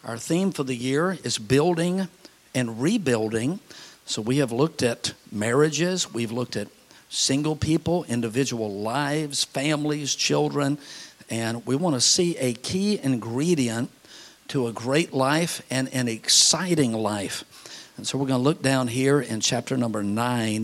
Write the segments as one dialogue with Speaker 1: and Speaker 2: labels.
Speaker 1: Our theme for the year is building and rebuilding. So we have looked at marriages, we've looked at single people, individual lives, families, children, and we want to see a key ingredient to a great life and an exciting life. And so we're going to look down here in chapter number 9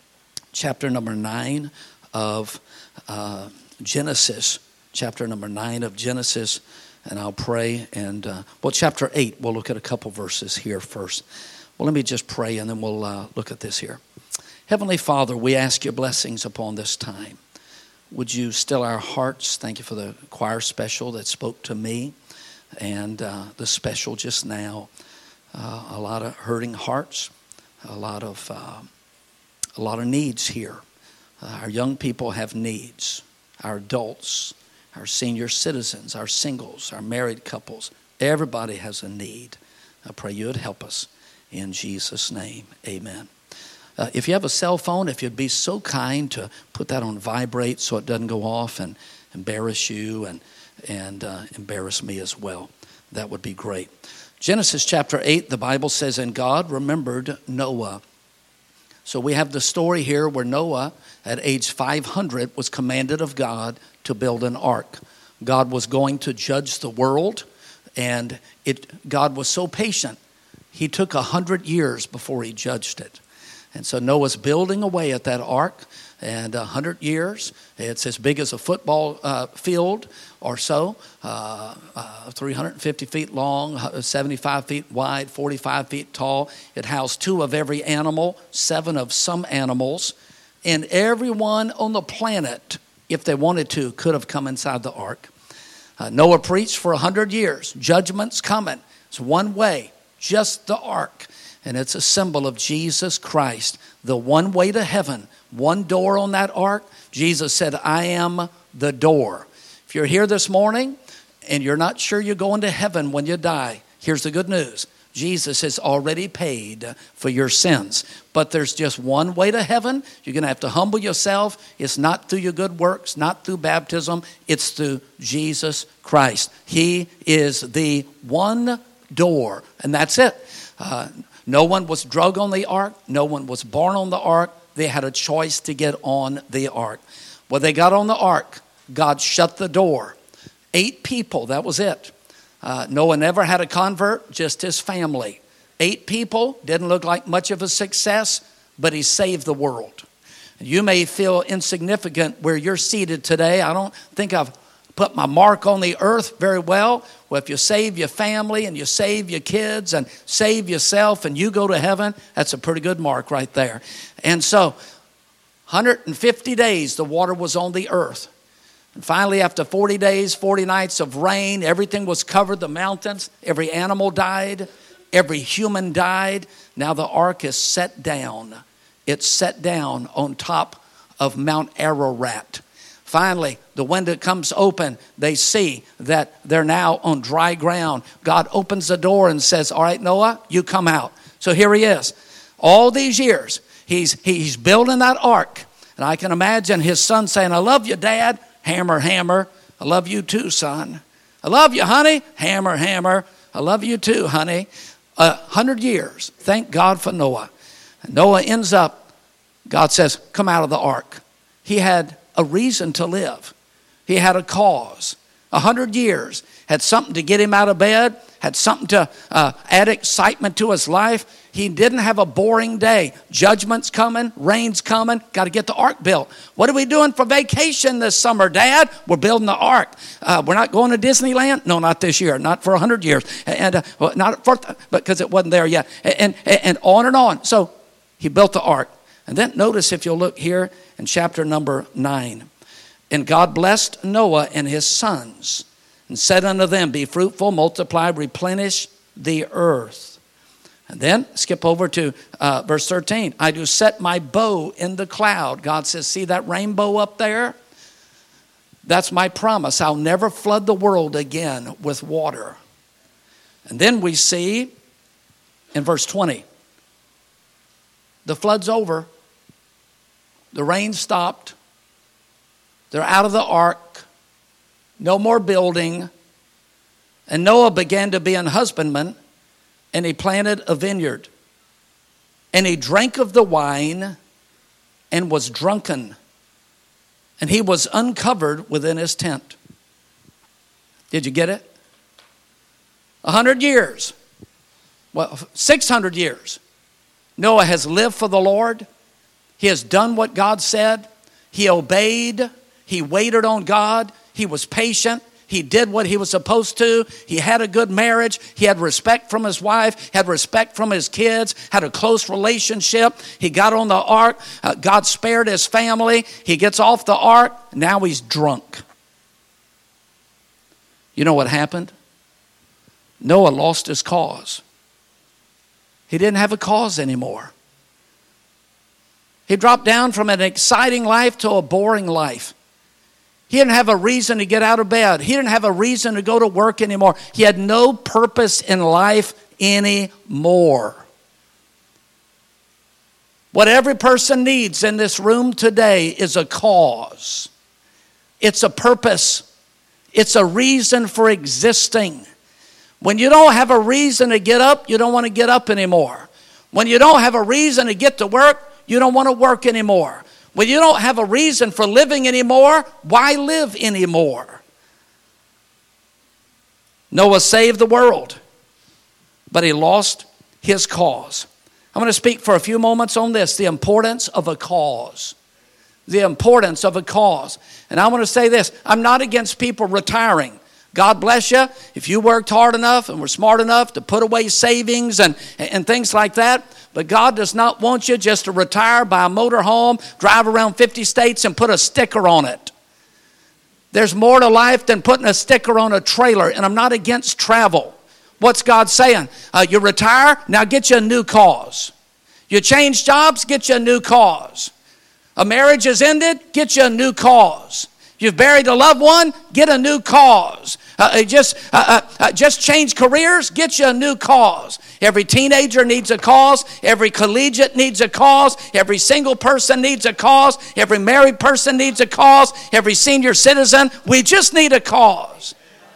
Speaker 1: of Genesis, chapter number 9 of Genesis. And I'll pray, and chapter 8, we'll look at a couple verses here first. Well, let me just pray, and then we'll look at this here. Heavenly Father, we ask your blessings upon this time. Would you still our hearts? Thank you for the choir special that spoke to me, and the special just now. A lot of hurting hearts, a lot of needs here. Our young people have needs. Our adults, our senior citizens, our singles, our married couples, everybody has a need. I pray you would help us. In Jesus' name, amen. If you have a cell phone, if you'd be so kind to put that on vibrate so it doesn't go off and embarrass you and embarrass me as well, that would be great. Genesis chapter 8, the Bible says, and God remembered Noah. So we have the story here where Noah, at age 500, was commanded of God to build an ark. God was going to judge the world, and God was so patient. He took 100 years before he judged it. And so Noah's building away at that ark, and 100 years, it's as big as a football field or so, 350 feet long, 75 feet wide, 45 feet tall. It housed 2 of every animal, 7 of some animals, and everyone on the planet, if they wanted to, could have come inside the ark. Noah preached for 100 years. Judgment's coming. It's one way, just the ark. And it's a symbol of Jesus Christ, the one way to heaven, one door on that ark. Jesus said, I am the door. If you're here this morning and you're not sure you're going to heaven when you die, here's the good news. Jesus has already paid for your sins. But there's just one way to heaven. You're going to have to humble yourself. It's not through your good works, not through baptism. It's through Jesus Christ. He is the one door, and that's it. No one was drug on the ark. No one was born on the ark. They had a choice to get on the ark. When they got on the ark, God shut the door. 8 people, that was it. Noah never had a convert, just his family. 8 people, didn't look like much of a success, but he saved the world. You may feel insignificant where you're seated today. I don't think I've put my mark on the earth very well. Well, if you save your family and you save your kids and save yourself and you go to heaven, that's a pretty good mark right there. And so 150 days the water was on the earth. And finally, after 40 days, 40 nights of rain, everything was covered, the mountains, every animal died, every human died. Now the ark is set down. It's set down on top of Mount Ararat. Finally, the window comes open. They see that they're now on dry ground. God opens the door and says, all right, Noah, you come out. So here he is. All these years, he's building that ark. And I can imagine his son saying, I love you, Dad. Hammer, hammer. I love you too, son. I love you, honey. Hammer, hammer. I love you too, honey. 100 years. Thank God for Noah. And Noah ends up, God says, come out of the ark. He had a reason to live. He had a cause. 100 years. Had something to get him out of bed. Had something to add excitement to his life. He didn't have a boring day. Judgment's coming. Rain's coming. Got to get the ark built. What are we doing for vacation this summer, Dad? We're building the ark. We're not going to Disneyland? No, not this year. Not for 100 years. And not for, because it wasn't there yet. And on and on. So he built the ark. And then notice, if you'll look here in chapter number 9. And God blessed Noah and his sons and said unto them, be fruitful, multiply, replenish the earth. And then skip over to verse 13. I do set my bow in the cloud. God says, see that rainbow up there? That's my promise. I'll never flood the world again with water. And then we see in verse 20, the flood's over. The rain stopped. They're out of the ark. No more building. And Noah began to be an husbandman, and he planted a vineyard. And he drank of the wine and was drunken. And he was uncovered within his tent. Did you get it? 100 years. Well, 600 years. Noah has lived for the Lord. He has done what God said. He obeyed. He waited on God. He was patient. He did what he was supposed to. He had a good marriage. He had respect from his wife, had respect from his kids, had a close relationship. He got on the ark. God spared his family. He gets off the ark. Now he's drunk. You know what happened? Noah lost his cause. He didn't have a cause anymore. He dropped down from an exciting life to a boring life. He didn't have a reason to get out of bed. He didn't have a reason to go to work anymore. He had no purpose in life anymore. What every person needs in this room today is a cause. It's a purpose. It's a reason for existing. When you don't have a reason to get up, you don't want to get up anymore. When you don't have a reason to get to work, you don't want to work anymore. When you don't have a reason for living anymore, why live anymore? Noah saved the world, but he lost his cause. I'm going to speak for a few moments on this, the importance of a cause. The importance of a cause. And I want to say this, I'm not against people retiring. God bless you. If you worked hard enough and were smart enough to put away savings and things like that, but God does not want you just to retire, buy a motor home, drive around 50 states and put a sticker on it. There's more to life than putting a sticker on a trailer, and I'm not against travel. What's God saying? You retire, now get you a new cause. You change jobs, get you a new cause. A marriage has ended, get you a new cause. You've buried a loved one, get a new cause. Just change careers, get you a new cause. Every teenager needs a cause. Every collegiate needs a cause. Every single person needs a cause. Every married person needs a cause. Every senior citizen, we just need a cause.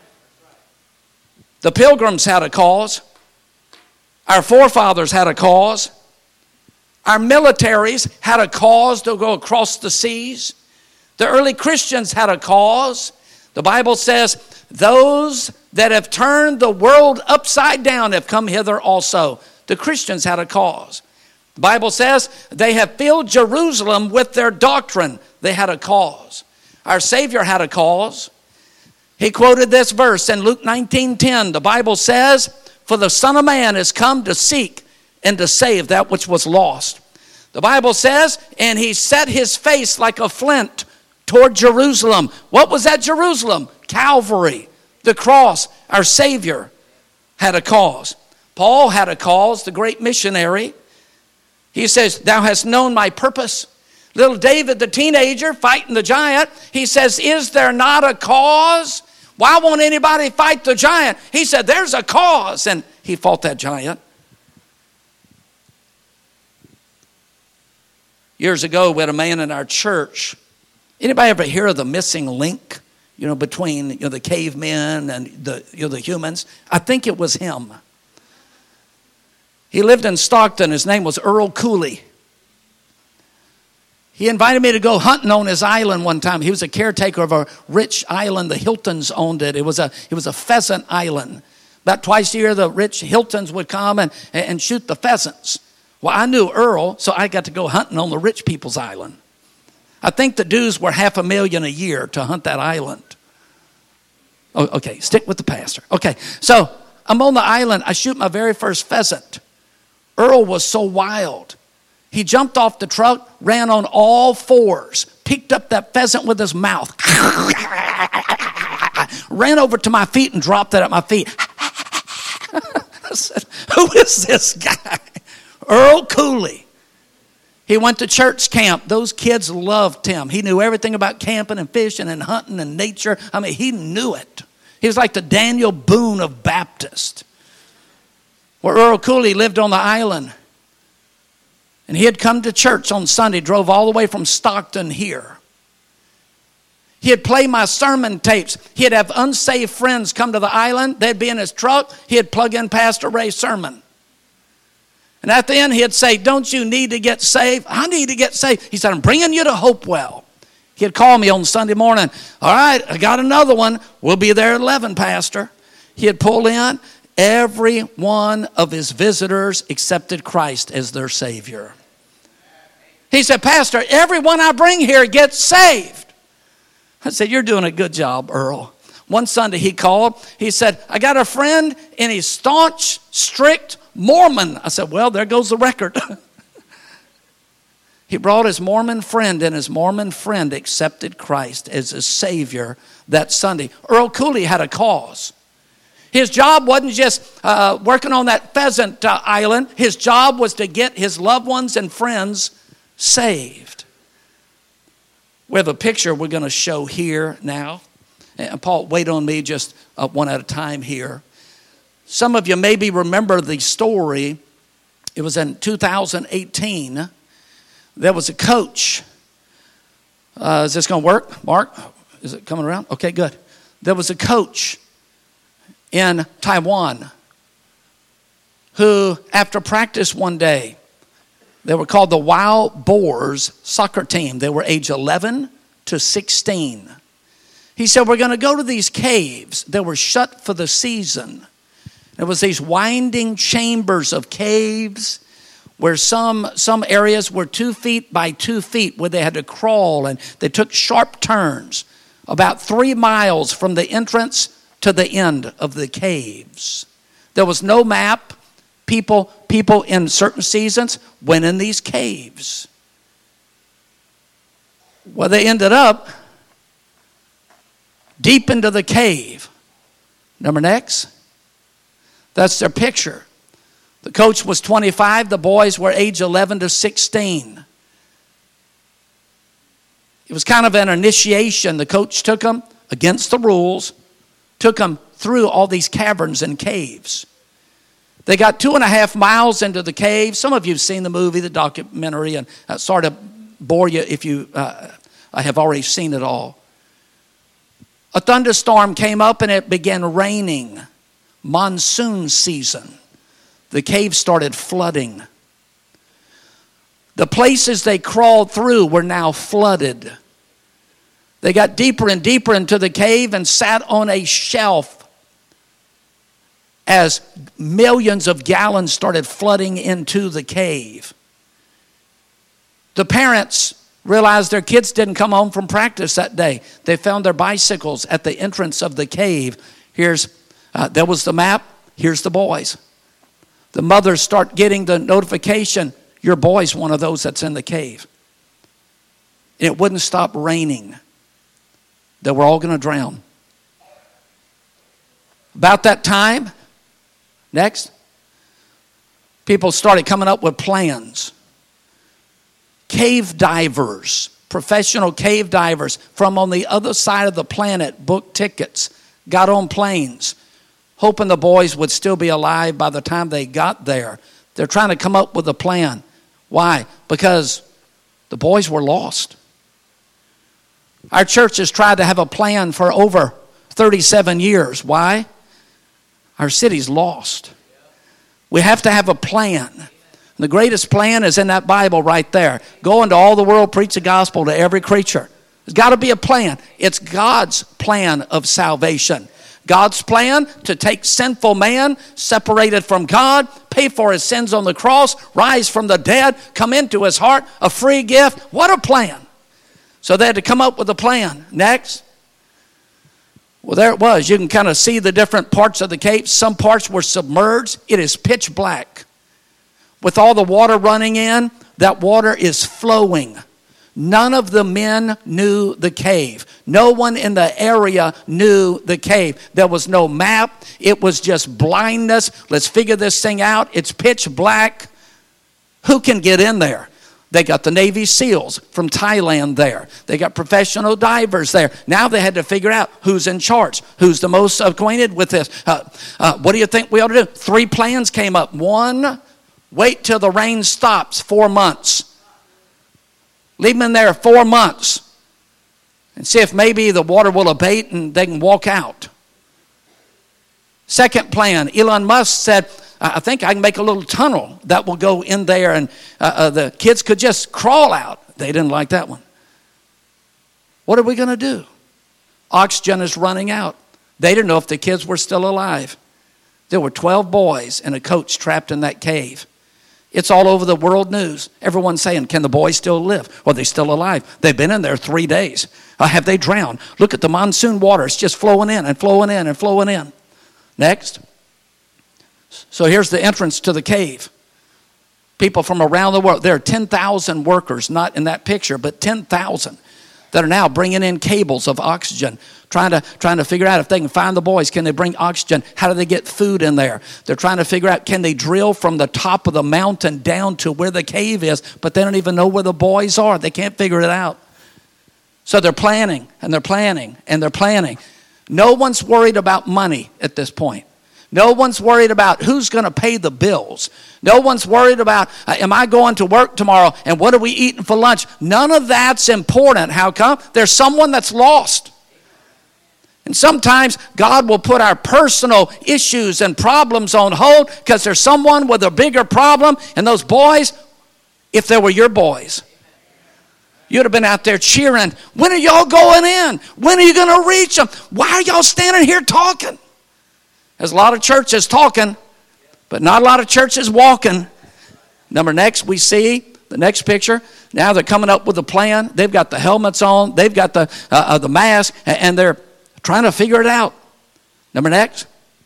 Speaker 1: The Pilgrims had a cause. Our forefathers had a cause. Our militaries had a cause to go across the seas. The early Christians had a cause. The Bible says, those that have turned the world upside down have come hither also. The Christians had a cause. The Bible says, they have filled Jerusalem with their doctrine. They had a cause. Our Savior had a cause. He quoted this verse in Luke 19:10. The Bible says, for the Son of Man is come to seek and to save that which was lost. The Bible says, and he set his face like a flint toward Jerusalem. What was that Jerusalem? Calvary, the cross. Our Savior had a cause. Paul had a cause, the great missionary. He says, thou hast known my purpose. Little David, the teenager, fighting the giant, he says, is there not a cause? Why won't anybody fight the giant? He said, there's a cause. And he fought that giant. Years ago, we had a man in our church. Anybody ever hear of the missing link, between the cavemen and the humans? I think it was him. He lived in Stockton. His name was Earl Cooley. He invited me to go hunting on his island one time. He was a caretaker of a rich island. The Hiltons owned it. It was a pheasant island. About twice a year, the rich Hiltons would come and shoot the pheasants. Well, I knew Earl, so I got to go hunting on the rich people's island. I think the dues were $500,000 a year to hunt that island. Oh, okay, stick with the pastor. Okay, so I'm on the island. I shoot my very first pheasant. Earl was so wild. He jumped off the truck, ran on all fours, picked up that pheasant with his mouth, ran over to my feet and dropped it at my feet. I said, who is this guy? Earl Cooley. He went to church camp. Those kids loved him. He knew everything about camping and fishing and hunting and nature. I mean, he knew it. He was like the Daniel Boone of Baptist. Where Earl Cooley lived on the island. And he had come to church on Sunday, drove all the way from Stockton here. He'd play my sermon tapes. He'd have unsaved friends come to the island. They'd be in his truck. He'd plug in Pastor Ray's sermon. And at the end, he'd say, don't you need to get saved? I need to get saved. He said, I'm bringing you to Hopewell. He'd call me on Sunday morning. All right, I got another one. We'll be there at 11, Pastor. He'd pull in. Every one of his visitors accepted Christ as their Savior. He said, Pastor, everyone I bring here gets saved. I said, you're doing a good job, Earl. One Sunday he called. He said, I got a friend and he's staunch, strict Mormon. I said, well, there goes the record. He brought his Mormon friend, and his Mormon friend accepted Christ as his Savior that Sunday. Earl Cooley had a cause. His job wasn't just working on that pheasant island. His job was to get his loved ones and friends saved. We have a picture we're going to show here now. And Paul, wait on me just one at a time here. Some of you maybe remember the story. It was in 2018. There was a coach. Is this going to work, Mark? Is it coming around? Okay, good. There was a coach in Taiwan who, after practice one day, they were called the Wild Boars soccer team. They were age 11 to 16. He said, we're going to go to these caves that were shut for the season. There was these winding chambers of caves where some areas were 2 feet by 2 feet where they had to crawl, and they took sharp turns about 3 miles from the entrance to the end of the caves. There was no map. People in certain seasons went in these caves. Well, they ended up deep into the cave. Number next. That's their picture. The coach was 25. The boys were age 11 to 16. It was kind of an initiation. The coach took them against the rules, took them through all these caverns and caves. They got 2.5 miles into the cave. Some of you have seen the movie, the documentary, and sorry to bore you if you have already seen it all. A thunderstorm came up and it began raining. Monsoon season. The cave started flooding. The places they crawled through were now flooded. They got deeper and deeper into the cave and sat on a shelf as millions of gallons started flooding into the cave. The parents realized their kids didn't come home from practice that day. They found their bicycles at the entrance of the cave. There was the map. Here's the boys. The mothers start getting the notification, your boy's one of those that's in the cave. And it wouldn't stop raining. They were all going to drown. About that time, next, people started coming up with plans. Cave divers, professional cave divers from on the other side of the planet booked tickets, got on planes, hoping the boys would still be alive by the time they got there. They're trying to come up with a plan. Why? Because the boys were lost. Our church has tried to have a plan for over 37 years. Why? Our city's lost. We have to have a plan. The greatest plan is in that Bible right there. Go into all the world, preach the gospel to every creature. There's got to be a plan. It's God's plan of salvation. God's plan to take sinful man, separated from God, pay for his sins on the cross, rise from the dead, come into his heart, a free gift. What a plan. So they had to come up with a plan. Next. Well, there it was. You can kind of see the different parts of the cave. Some parts were submerged. It is pitch black. With all the water running in, that water is flowing. None of the men knew the cave. No one in the area knew the cave. There was no map. It was just blindness. Let's figure this thing out. It's pitch black. Who can get in there? They got the Navy SEALs from Thailand there. They got professional divers there. Now they had to figure out who's in charge, who's the most acquainted with this. What do you think we ought to do? 3 plans came up. 1, wait till the rain stops, 4 months. Leave them in there 4 months. and see if maybe the water will abate and they can walk out. Second plan, Elon Musk said, I think I can make a little tunnel that will go in there and the kids could just crawl out. They didn't like that one. What are we going to do? Oxygen is running out. They didn't know if the kids were still alive. There were 12 boys and a coach trapped in that cave. It's all over the world news. Everyone's saying, can the boys still live? Are they still alive? They've been in there 3 days. Have they drowned? Look at the monsoon water. It's just flowing in and flowing in and flowing in. Next. So here's the entrance to the cave. People from around the world. There are 10,000 workers, not in that picture, but 10,000 that are now bringing in cables of oxygen, trying to figure out if they can find the boys. Can they bring oxygen? How do they get food in there? They're trying to figure out, can they drill from the top of the mountain down to where the cave is, but they don't even know where the boys are. They can't figure it out. So they're planning, and they're planning, and they're planning. No one's worried about money at this point. No one's worried about who's going to pay the bills. No one's worried about, am I going to work tomorrow and what are we eating for lunch? None of that's important. How come? There's someone that's lost. And sometimes God will put our personal issues and problems on hold because there's someone with a bigger problem. And those boys, if they were your boys, you'd have been out there cheering. When are y'all going in? When are you going to reach them? Why are y'all standing here talking? There's a lot of churches talking, but not a lot of churches walking. Next, we see the next picture. Now they're coming up with a plan. They've got the helmets on. They've got the mask, and they're trying to figure it out. Next.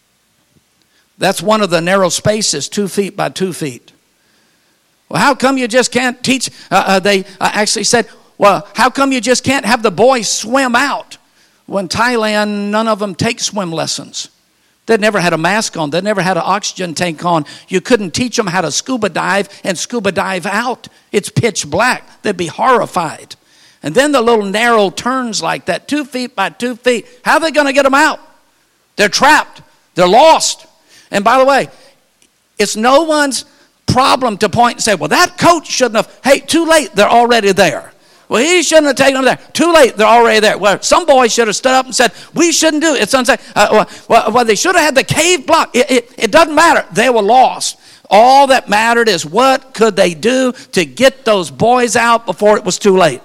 Speaker 1: That's one of the narrow spaces, 2 feet by 2 feet. Well, how come you just can't teach? They actually said, well, how come you just can't have the boys swim out? Well, in Thailand, none of them take swim lessons. They never had a mask on. They never had an oxygen tank on. You couldn't teach them how to scuba dive and scuba dive out. It's pitch black. They'd be horrified. And then the little narrow turns like that, 2 feet by 2 feet. How are they going to get them out? They're trapped. They're lost. And by the way, it's no one's problem to point and say, well, that coach shouldn't have. Hey, too late. They're already there. Well, he shouldn't have taken them there. Too late. They're already there. Well, some boys should have stood up and said, we shouldn't do it. It's unsafe. Well, they should have had the cave blocked. It doesn't matter. They were lost. All that mattered is what could they do to get those boys out before it was too late.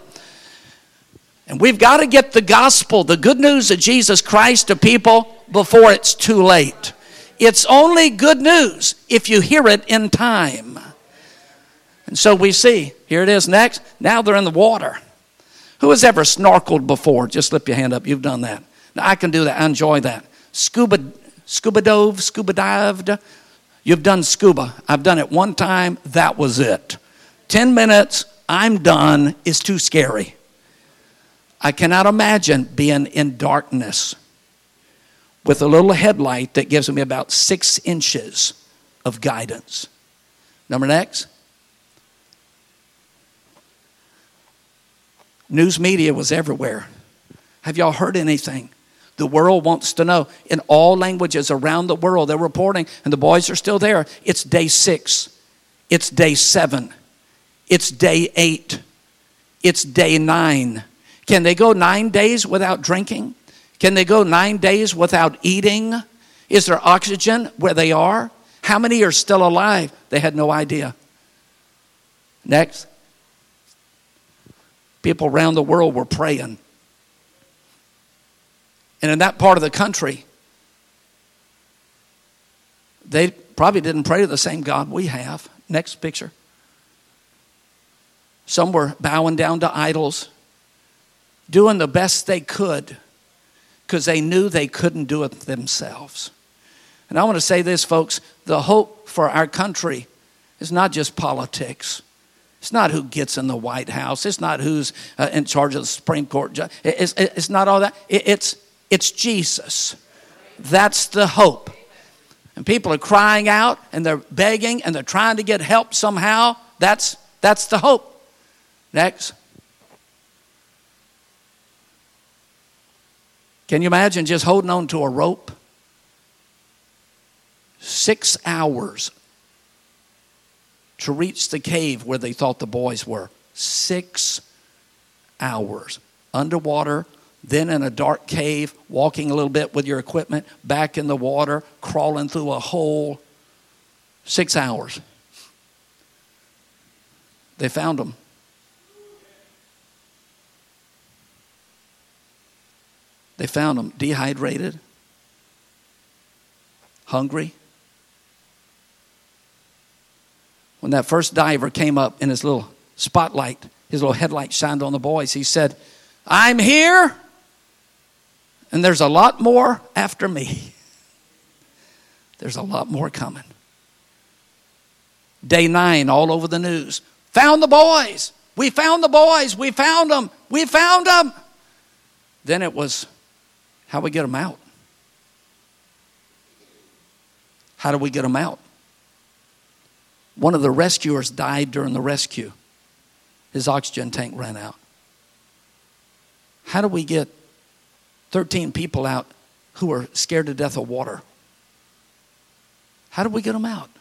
Speaker 1: And we've got to get the gospel, the good news of Jesus Christ to people before it's too late. It's only good news if you hear it in time. And so we see, here it is next. Now they're in the water. Who has ever snorkeled before? Just slip your hand up. You've done that. Now, I can do that. I enjoy that. Scuba dove, scuba dived. You've done scuba. I've done it one time. That was it. 10 minutes. I'm done. It's too scary. I cannot imagine being in darkness with a little headlight that gives me about 6 inches of guidance. Next. News media was everywhere. Have y'all heard anything? The world wants to know. In all languages around the world, they're reporting, and the boys are still there. It's day 6. It's day 7. It's day 8. It's day 9. Can they go 9 days without drinking? Can they go 9 days without eating? Is there oxygen where they are? How many are still alive? They had no idea. Next. People around the world were praying. And in that part of the country, they probably didn't pray to the same God we have. Next picture. Some were bowing down to idols, doing the best they could because they knew they couldn't do it themselves. And I want to say this, folks, the hope for our country is not just politics. It's not who gets in the White House. It's not who's in charge of the Supreme Court. It's not all that. It's Jesus. That's the hope. And people are crying out and they're begging and they're trying to get help somehow. That's the hope. Next. Can you imagine just holding on to a rope? 6 hours to reach the cave where they thought the boys were. 6 hours. Underwater, then in a dark cave, walking a little bit with your equipment, back in the water, crawling through a hole. 6 hours. They found them. They found them dehydrated, hungry. When that first diver came up in his little spotlight, his little headlight shined on the boys, he said, "I'm here, and there's a lot more after me." There's a lot more coming. Day 9, all over the news. Found the boys. We found the boys. We found them. We found them. Then it was, how do we get them out? How do we get them out? One of the rescuers died during the rescue. His oxygen tank ran out. How do we get 13 people out who are scared to death of water? How do we get them out?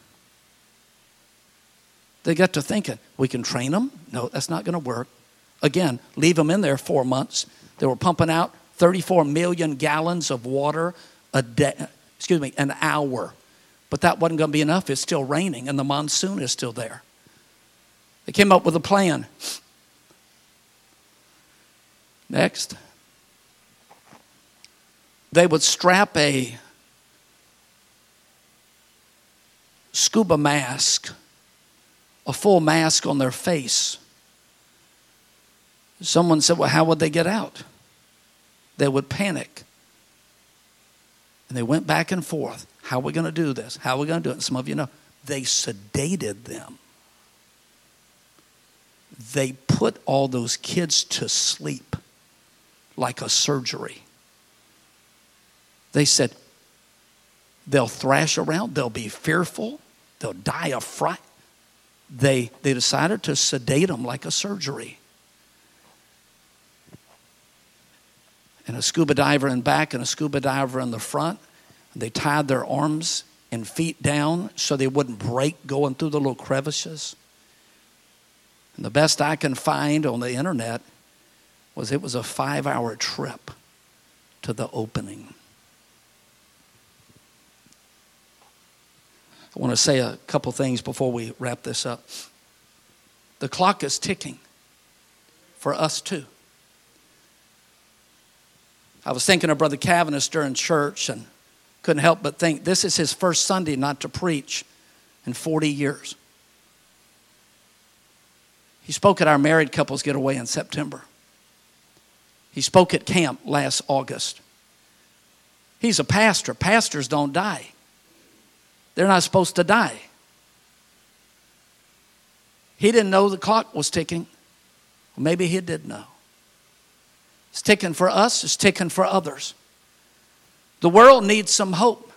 Speaker 1: They got to thinking, we can train them? No, that's not going to work. Again, leave them in there 4 months. They were pumping out 34 million gallons of water an hour. But that wasn't going to be enough. It's still raining and the monsoon is still there. They came up with a plan. Next. They would strap a scuba mask, a full mask on their face. Someone said, well, how would they get out? They would panic. And they went back and forth. How are we going to do this? How are we going to do it? And some of you know, they sedated them. They put all those kids to sleep like a surgery. They said, they'll thrash around, they'll be fearful, they'll die of fright. They decided to sedate them like a surgery. And a scuba diver in back and a scuba diver in the front. They tied their arms and feet down so they wouldn't break going through the little crevices. And the best I can find on the internet was it was a 5-hour trip to the opening. I want to say a couple things before we wrap this up. The clock is ticking for us too. I was thinking of Brother Cavanagh during church and couldn't help but think this is his first Sunday not to preach in 40 years. He spoke at our married couples getaway in September. He spoke at camp last August. He's a pastor. Pastors don't die. They're not supposed to die. He didn't know the clock was ticking. Well, maybe he did know. It's ticking for us. It's ticking for others. The world needs some hope.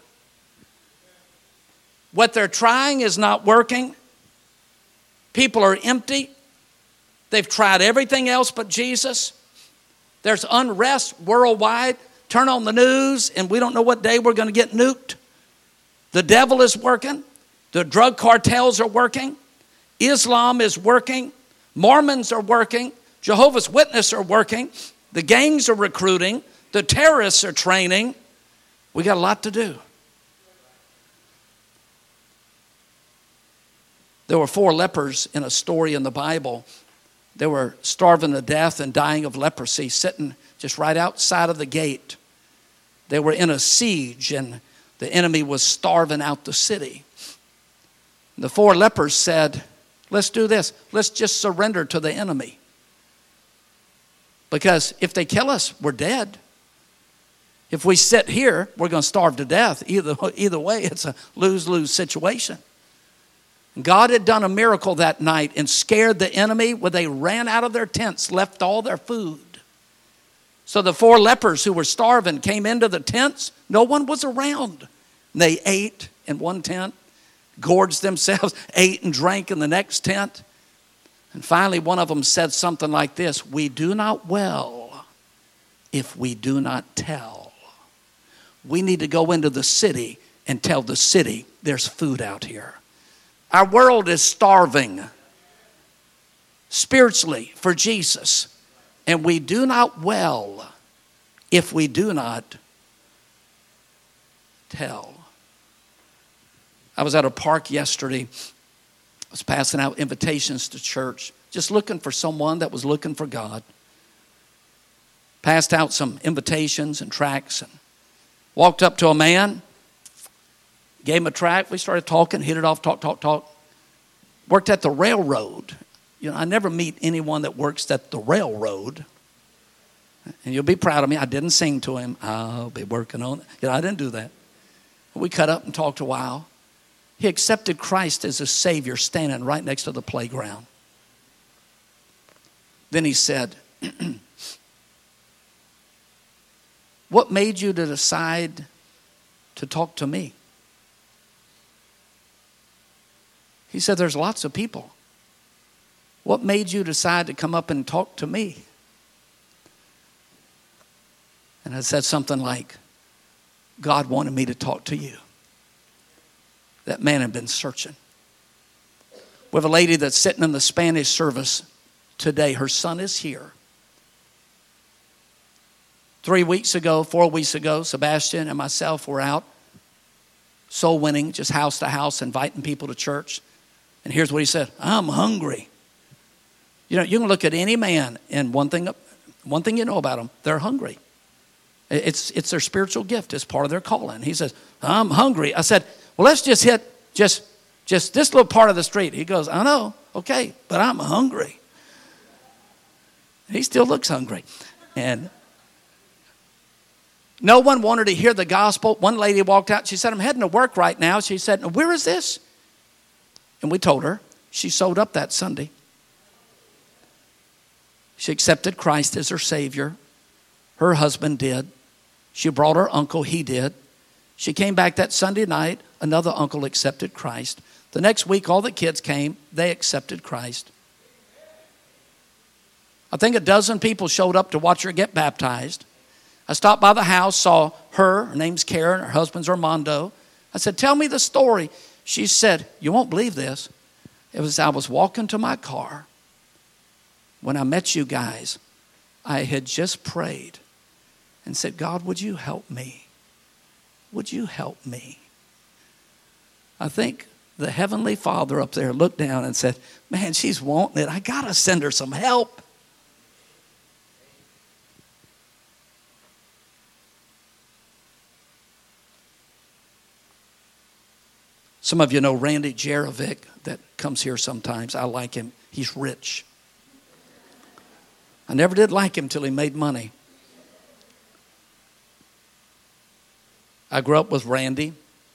Speaker 1: What they're trying is not working. People are empty. They've tried everything else but Jesus. There's unrest worldwide. Turn on the news and we don't know what day we're going to get nuked. The devil is working. The drug cartels are working. Islam is working. Mormons are working. Jehovah's Witnesses are working. The gangs are recruiting. The terrorists are training. We got a lot to do. There were 4 lepers in a story in the Bible. They were starving to death and dying of leprosy, sitting just right outside of the gate. They were in a siege and the enemy was starving out the city. The 4 lepers said, let's do this. Let's just surrender to the enemy. Because if they kill us, we're dead. If we sit here, we're going to starve to death. Either way, it's a lose-lose situation. God had done a miracle that night and scared the enemy where they ran out of their tents, left all their food. So the 4 lepers who were starving came into the tents. No one was around. And they ate in one tent, gorged themselves, ate and drank in the next tent. And finally, one of them said something like this: we do not well if we do not tell. We need to go into the city and tell the city there's food out here. Our world is starving spiritually for Jesus. And we do not well if we do not tell. I was at a park yesterday. I was passing out invitations to church, just looking for someone that was looking for God. Passed out some invitations and tracts and walked up to a man, gave him a tract. We started talking, hit it off, talk. Worked at the railroad. I never meet anyone that works at the railroad. And you'll be proud of me. I didn't sing to him. I'll be working on it. I didn't do that. We cut up and talked a while. He accepted Christ as a Savior standing right next to the playground. Then he said, what made you to decide to talk to me? He said, there's lots of people. What made you decide to come up and talk to me? And I said something like, God wanted me to talk to you. That man had been searching. We have a lady that's sitting in the Spanish service today. Her son is here. 4 weeks ago, Sebastian and myself were out soul winning, just house to house, inviting people to church. And here's what he said, I'm hungry. You can look at any man, and one thing you know about them, they're hungry. It's their spiritual gift. It's part of their calling. He says, I'm hungry. I said, well, let's just hit just this little part of the street. He goes, I know, okay, but I'm hungry. He still looks hungry. And no one wanted to hear the gospel. One lady walked out. She said, I'm heading to work right now. She said, where is this? And we told her. She showed up that Sunday. She accepted Christ as her Savior. Her husband did. She brought her uncle. He did. She came back that Sunday night. Another uncle accepted Christ. The next week, all the kids came. They accepted Christ. I think 12 people showed up to watch her get baptized. I stopped by the house, saw her. Her name's Karen. Her husband's Armando. I said, tell me the story. She said, you won't believe this. I was walking to my car when I met you guys. I had just prayed and said, God, would you help me? Would you help me? I think the Heavenly Father up there looked down and said, man, she's wanting it. I got to send her some help. Some of you know Randy Jerovic that comes here sometimes. I like him. He's rich. I never did like him till he made money. I grew up with Randy.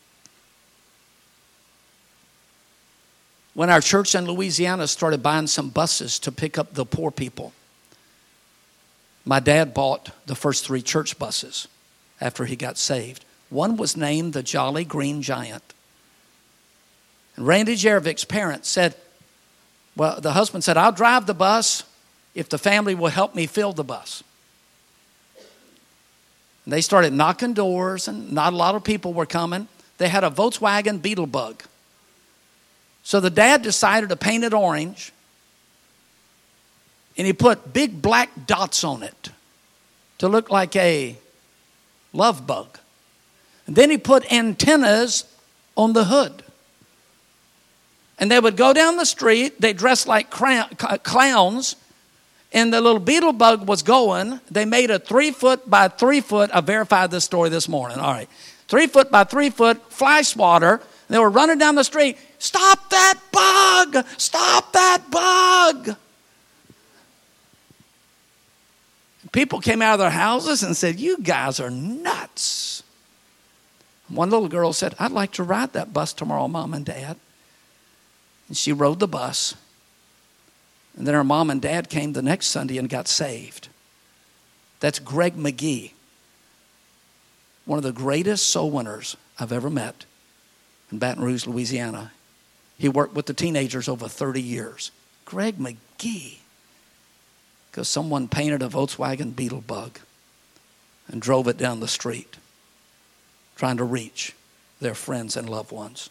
Speaker 1: When our church in Louisiana started buying some buses to pick up the poor people, my dad bought the first 3 church buses after he got saved. One was named the Jolly Green Giant. And Randy Jerovic's parents said, well, the husband said, I'll drive the bus if the family will help me fill the bus. And they started knocking doors, and not a lot of people were coming. They had a Volkswagen Beetlebug. So the dad decided to paint it orange, and he put big black dots on it to look like a love bug. And then he put antennas on the hood. And they would go down the street. They dressed like clowns. And the little beetle bug was going. They made a 3 foot by 3 foot. I verified this story this morning. All right. 3 foot by 3 foot fly swatter. They were running down the street. Stop that bug! Stop that bug! People came out of their houses and said, you guys are nuts. One little girl said, I'd like to ride that bus tomorrow, Mom and Dad. And she rode the bus. And then her mom and dad came the next Sunday and got saved. That's Greg McGee, one of the greatest soul winners I've ever met in Baton Rouge, Louisiana. He worked with the teenagers over 30 years. Greg McGee, because someone painted a Volkswagen Beetlebug and drove it down the street, trying to reach their friends and loved ones.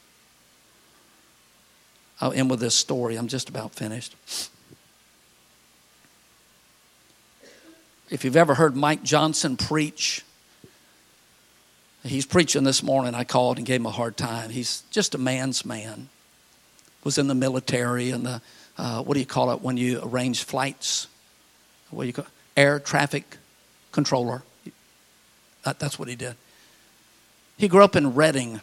Speaker 1: I'll end with this story. I'm just about finished. If you've ever heard Mike Johnson preach, he's preaching this morning. I called and gave him a hard time. He's just a man's man. Was in the military and the, what do you call it when you arrange flights? What do you call it? Air traffic controller. That's what he did. He grew up in Redding.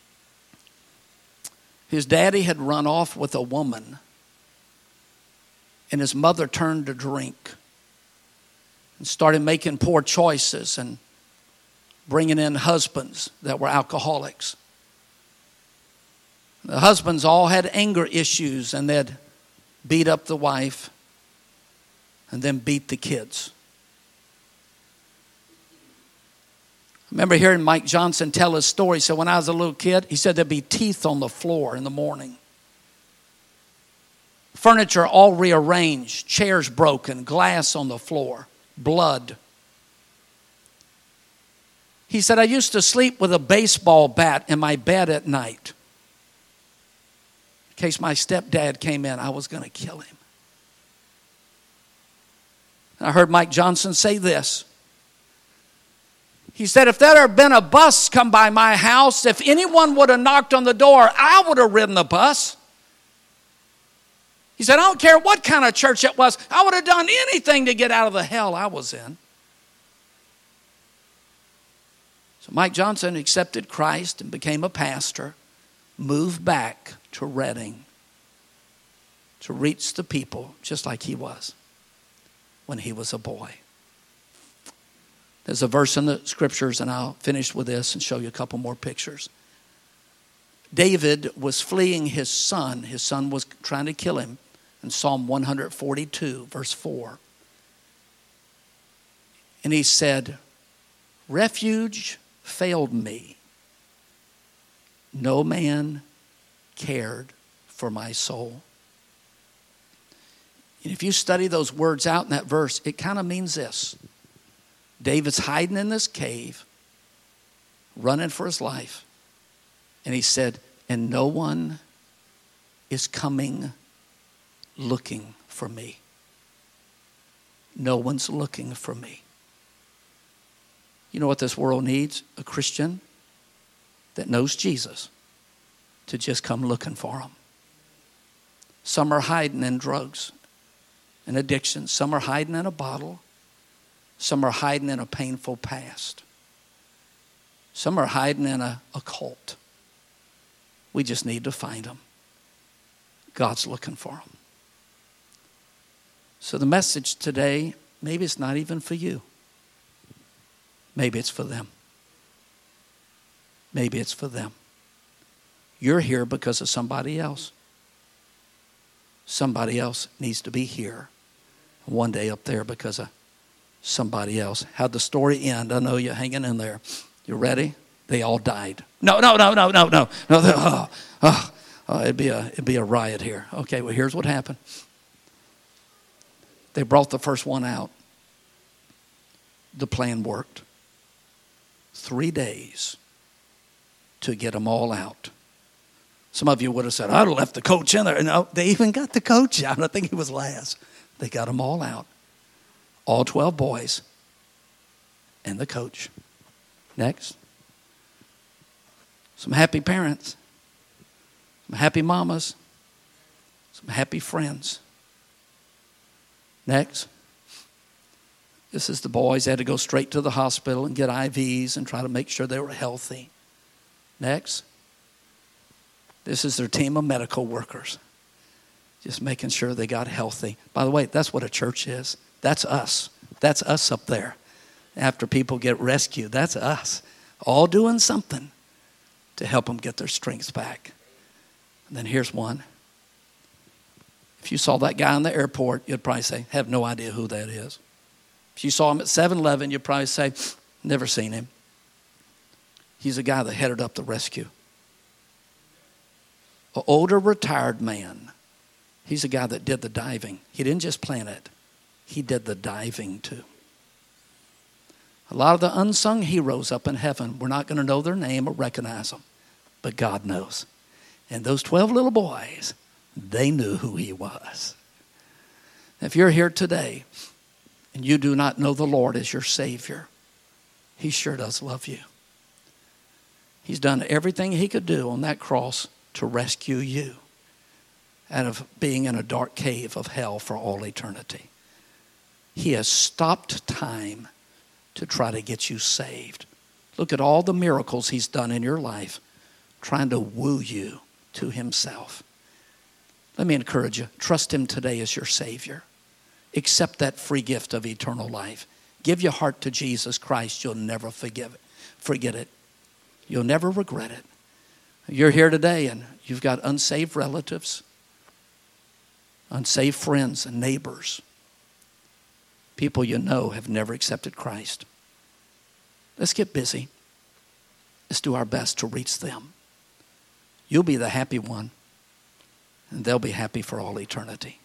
Speaker 1: His daddy had run off with a woman, and his mother turned to drink and started making poor choices and bringing in husbands that were alcoholics. The husbands all had anger issues, and they'd beat up the wife and then beat the kids. I remember hearing Mike Johnson tell his story. So when I was a little kid, he said there'd be teeth on the floor in the morning. Furniture all rearranged, chairs broken, glass on the floor, blood. He said, I used to sleep with a baseball bat in my bed at night. In case my stepdad came in, I was going to kill him. And I heard Mike Johnson say this. He said, if there had been a bus come by my house, if anyone would have knocked on the door, I would have ridden the bus. He said, I don't care what kind of church it was. I would have done anything to get out of the hell I was in. So Mike Johnson accepted Christ and became a pastor, moved back to Redding to reach the people just like he was when he was a boy. There's a verse in the scriptures, and I'll finish with this and show you a couple more pictures. David was fleeing his son. His son was trying to kill him in Psalm 142, verse 4. And he said, refuge failed me. No man cared for my soul. And if you study those words out in that verse, it kind of means this. David's hiding in this cave, running for his life. And he said, and no one is coming looking for me. No one's looking for me. You know what this world needs? A Christian that knows Jesus to just come looking for him. Some are hiding in drugs and addiction. Some are hiding in a bottle. Some are hiding in a painful past. Some are hiding in a cult. We just need to find them. God's looking for them. So the message today, maybe it's not even for you. Maybe it's for them. Maybe it's for them. You're here because of somebody else. Somebody else needs to be here one day up there because of somebody else. How'd the story end? I know you're hanging in there. You ready? They all died. No. It'd be a riot here. Okay, well, here's what happened. They brought the first one out. The plan worked. 3 days to get them all out. Some of you would have said, I'd have left the coach in there. No, they even got the coach out. I think he was last. They got them all out. All 12 boys and the coach. Next. Some happy parents. Some happy mamas. Some happy friends. Next. This is the boys. They had to go straight to the hospital and get IVs and try to make sure they were healthy. Next. This is their team of medical workers. Just making sure they got healthy. By the way, that's what a church is. That's us. That's us up there. After people get rescued, that's us. All doing something to help them get their strength back. And then here's one. If you saw that guy in the airport, you'd probably say, have no idea who that is. If you saw him at 7-Eleven, you'd probably say, never seen him. He's a guy that headed up the rescue. An older retired man. He's a guy that did the diving. He didn't just plan it. He did the diving too. A lot of the unsung heroes up in heaven, we're not going to know their name or recognize them. But God knows. And those 12 little boys, they knew who he was. If you're here today and you do not know the Lord as your Savior, He sure does love you. He's done everything He could do on that cross to rescue you out of being in a dark cave of hell for all eternity. He has stopped time to try to get you saved. Look at all the miracles He's done in your life, trying to woo you to Himself. Let me encourage you, trust Him today as your Savior. Accept that free gift of eternal life. Give your heart to Jesus Christ. You'll never forget it. You'll never regret it. You're here today and you've got unsaved relatives, unsaved friends and neighbors. People you know have never accepted Christ. Let's get busy. Let's do our best to reach them. You'll be the happy one, and they'll be happy for all eternity.